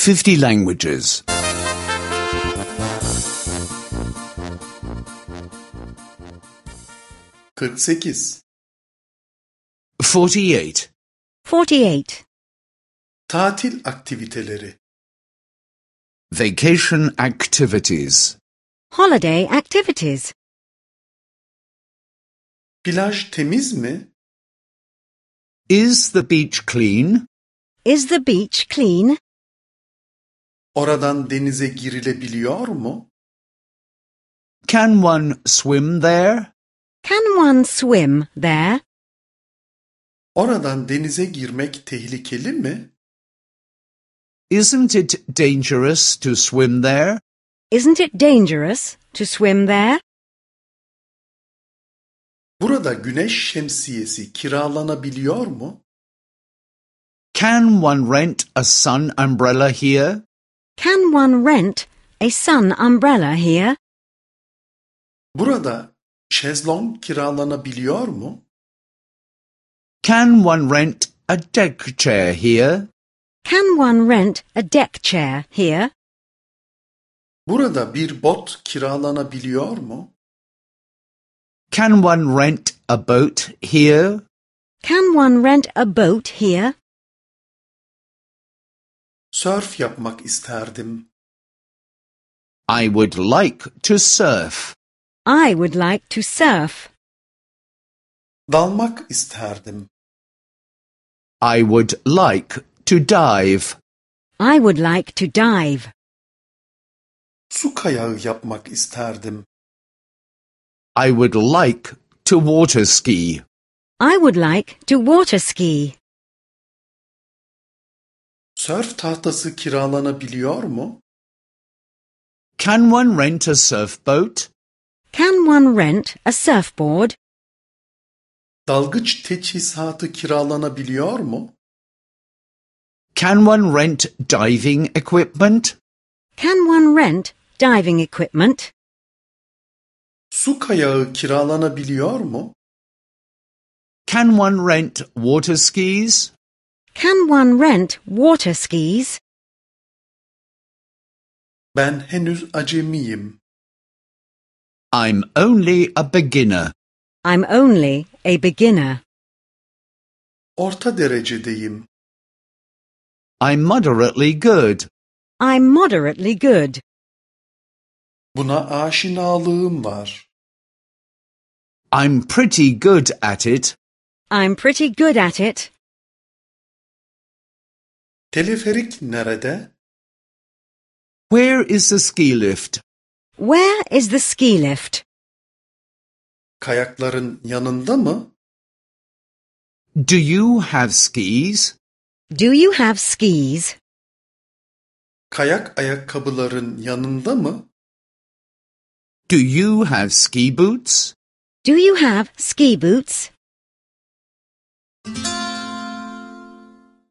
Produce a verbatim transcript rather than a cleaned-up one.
fifty languages. kırk sekiz. Forty-eight. Forty-eight. Tatil aktiviteleri. Vacation activities. Holiday activities. Plaj temiz mi? Is the beach clean? Is the beach clean? Oradan denize girilebiliyor mu? Can one swim there? Can one swim there? Oradan denize girmek tehlikeli mi? Isn't it dangerous to swim there? Isn't it dangerous to swim there? Burada güneş şemsiyesi kiralanabiliyor mu? Can one rent a sun umbrella here? Can one rent a sun umbrella here? Burada şezlong kiralanabiliyor mu? Can one rent a deck chair here? Can one rent a deck chair here? Burada bir bot kiralanabiliyor mu? Can one rent a boat here? Can one rent a boat here? Sörf yapmak isterdim. I would like to surf. I would like to surf. Dalmak isterdim. I would like to dive. I would like to dive. Su kayağı yapmak isterdim. I would like to water ski. I would like to water ski. Sörf tahtası kiralanabiliyor mu? Can one rent a surfboat? Can one rent a surfboard? Dalgıç teçhizatı kiralanabiliyor mu? Can one rent diving equipment? Can one rent diving equipment? Su kayağı kiralanabiliyor mu? Can one rent water skis? Can one rent water skis? Ben henüz acemiyim. I'm only a beginner. I'm only a beginner. Orta derecedeyim. I'm moderately good. I'm moderately good. Buna aşinalığım var. I'm pretty good at it. I'm pretty good at it. Teleferik nerede? Where is the ski lift? Where is the ski lift? Kayakların yanında mı? Do you have skis? Do you have skis? Kayak ayakkabıların yanında mı? Do you have ski boots? Do you have ski boots?